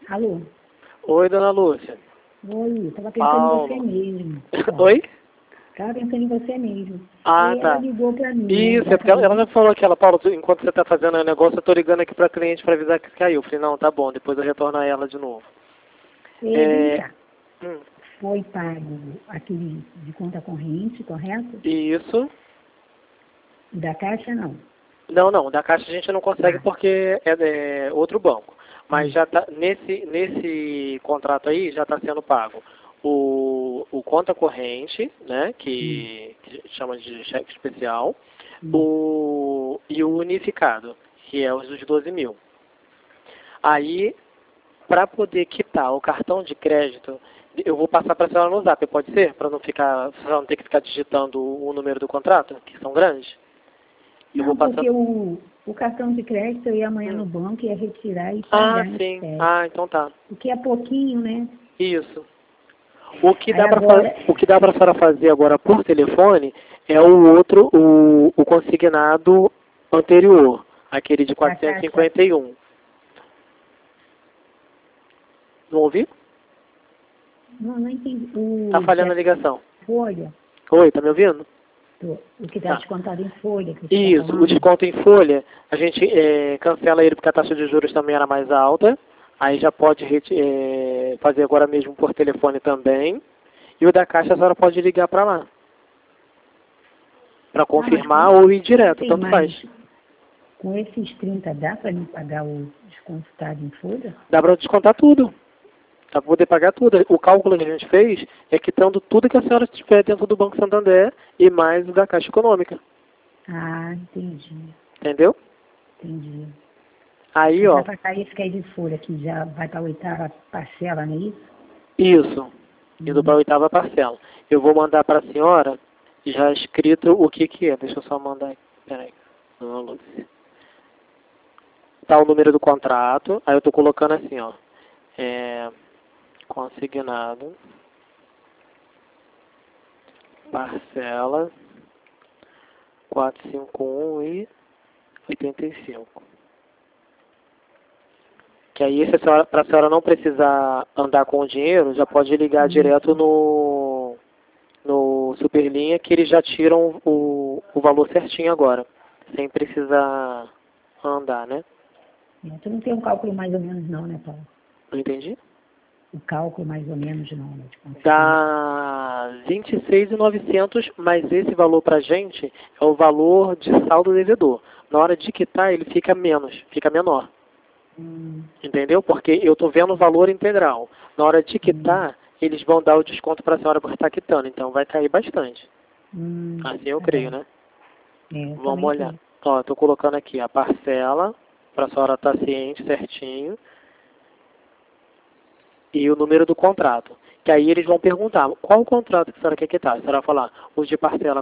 Alô? Oi, dona Lúcia. Oi, tava pensando Paulo. em você mesmo. Oi? Tava pensando em você mesmo. Ah, E ela tá. ligou pra mim, Isso, né? é porque ela já falou que ela, Paulo, enquanto você tá fazendo o negócio, eu tô ligando aqui pra cliente pra avisar que caiu. Eu falei, não, tá bom, depois eu retorno a ela de novo. Vem cá. Hum, Foi pago aquele de conta corrente, correto? isso. Da Caixa, não. Não, da Caixa a gente não consegue Ah. porque é outro banco. Mas Hum. já tá, nesse contrato aí já está sendo pago o conta corrente, né, que chama de cheque especial, e o unificado, que é os dos 12 mil. Aí, para poder quitar o cartão de crédito, eu vou passar para a senhora no zap, pode ser? Para não não ter que ficar digitando o número do contrato, que são grandes? Eu vou Não, passar... porque o cartão de crédito eu ia amanhã no banco, ia retirar e Ah, pagar no sim. espécie. Ah, então tá. Porque é pouquinho, né? Isso. O que Aí dá para agora, a senhora fazer agora por telefone é o consignado anterior, aquele de da Caixa, 451. Não ouviu? não entendi. Tá O que falhando é a ligação. folha, Oi, tá me ouvindo? o que está Tá. descontado em folha, que você está Isso, o falando? desconto em folha, a gente cancela ele porque a taxa de juros também era mais alta. Aí já pode fazer agora mesmo por telefone também. E o da Caixa a senhora pode ligar para lá, para Ah, mas confirmar ou ir direto, sim, tanto mas faz. com esses 30 dá para me pagar o descontado em folha? Dá para descontar tudo. Dá para poder pagar tudo. O cálculo que a gente fez é quitando tudo que a senhora tiver dentro do Banco Santander e mais o da Caixa Econômica. Ah, entendi, Entendeu? entendi. Aí, Mas ó, vai pagar esse que é de folha, que já vai para a 8ª parcela, não é isso? isso. Indo para a 8ª parcela. Eu vou mandar para a senhora já escrito o que que é. Deixa eu só mandar aqui. Peraí. Não, Lúcia. Tá o número do contrato. Aí eu tô colocando assim, ó. Consignado. Parcela 451 e 85. Que aí, para a senhora não precisar andar com o dinheiro, já pode ligar direto no Superlinha, que eles já tiram o valor certinho agora, sem precisar andar, né? Tu não tem um cálculo mais ou menos não, né, Paulo? Não entendi? O cálculo mais ou menos não, né? De quanto fica. Dá 26.900, mas esse valor pra gente é o valor de saldo devedor. Na hora de quitar, ele fica menos, fica menor. Entendeu? Porque eu estou vendo o valor integral. Na hora de quitar, eles vão dar o desconto para a senhora por estar quitando. Então vai cair bastante. Assim eu Tá creio, bom. né? Eu Vamos também olhar. creio. Ó, estou colocando aqui a parcela, para a senhora estar ciente certinho. E o número do contrato. Que aí eles vão perguntar, qual o contrato que a senhora quer quitar? A senhora vai falar, o de parcela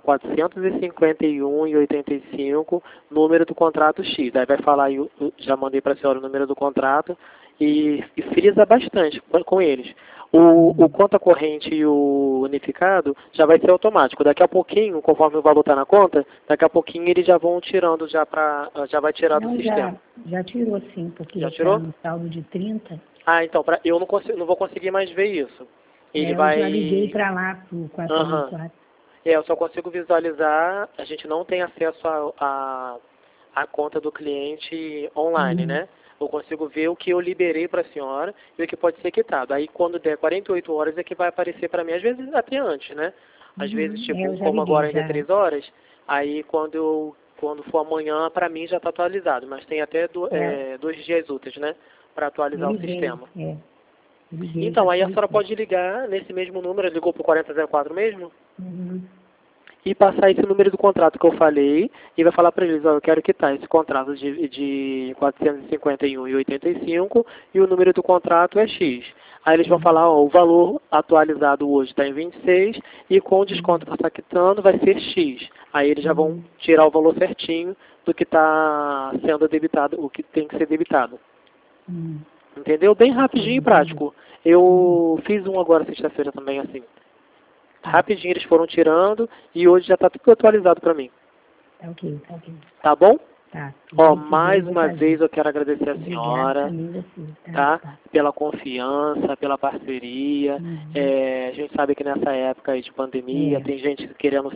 451,85, número do contrato X. Aí vai falar, já mandei para a senhora o número do contrato e frisa bastante com eles. O conta corrente e o unificado já vai ser automático. Daqui a pouquinho, conforme o valor está na conta, daqui a pouquinho eles já vão tirando, já vai tirar do Não, sistema. já tirou sim, porque Já está tirou? no saldo de 30. Ah, então, eu não vou conseguir mais ver isso. Ele Eu já liguei vai... para lá, pro Aham. 414. Eu só consigo visualizar, a gente não tem acesso à conta do cliente online, né? Eu consigo ver o que eu liberei para a senhora e o que pode ser quitado. Aí quando der 48 horas é que vai aparecer para mim, às vezes até antes, né? Às vezes, tipo, Eu já como liguei, agora ainda é já. 3 horas, aí quando for amanhã, para mim já está atualizado, mas tem até 2 dias úteis, né? Para Eu atualizar o liguei, sistema. eu liguei Então, já aí a foi. senhora pode ligar nesse mesmo número, ligou para o 4004 mesmo, Uhum. e passar esse número do contrato que eu falei, e vai falar para eles, ó, eu quero quitar esse contrato de 451,85 e o número do contrato é X. Aí eles vão falar, ó, o valor atualizado hoje está em 26 e com o desconto que está quitando vai ser X. Aí eles já vão tirar o valor certinho do que está sendo debitado, o que tem que ser debitado. Entendeu? Bem rapidinho e prático. Eu fiz um agora sexta-feira também assim. Rapidinho eles foram tirando e hoje já está tudo atualizado para mim. Tá ok, tá ok. Tá bom? Tá. Ó, Muito mais bem, uma vou fazer. vez eu quero agradecer a Obrigada senhora, também você, tá? tá. Pela confiança, pela parceria. Uhum. A gente sabe que nessa época aí de pandemia É. tem gente querendo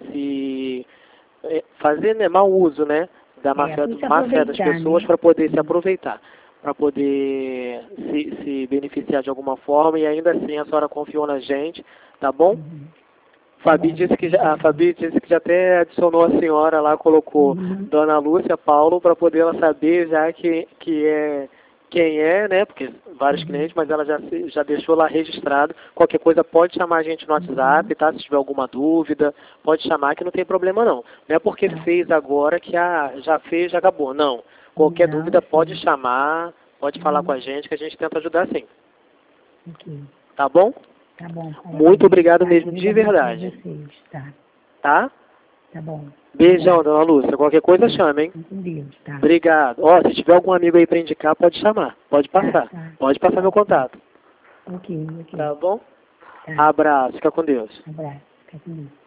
fazer, né, mau uso, né, da má É, fé, por se má fé das aproveitar, pessoas né? para poder se aproveitar, para poder se beneficiar de alguma forma, e ainda assim a senhora confiou na gente, tá bom? Uhum. Fabi Bom, disse que a Fabi disse que já até adicionou a senhora lá, colocou Uhum. Dona Lúcia Paulo para poder ela saber já que é quem é, né? Porque vários clientes, mas ela já deixou lá registrado. Qualquer coisa pode chamar a gente no WhatsApp, tá? Se tiver alguma dúvida, pode chamar que não tem problema não. Não é porque Tá. fez agora que já fez, já acabou. Não. Qualquer Não, dúvida pode sim. chamar, pode falar com a gente que a gente tenta ajudar sim. Ok. Tá bom? Tá bom. Parabéns. Muito obrigado Tá, mesmo, Deus de abençoe verdade. vocês, tá? Tá? Tá bom. Beijão, Abraço. Dona Lúcia. Qualquer coisa Tá. chama, hein? Com Deus, tá? Obrigado. Ó, se tiver algum amigo aí para indicar, pode chamar. Pode passar. Tá. Pode passar meu contato. Ok. Tá bom? Tá. Abraço. Fica com Deus. Abraço. Fica com Deus.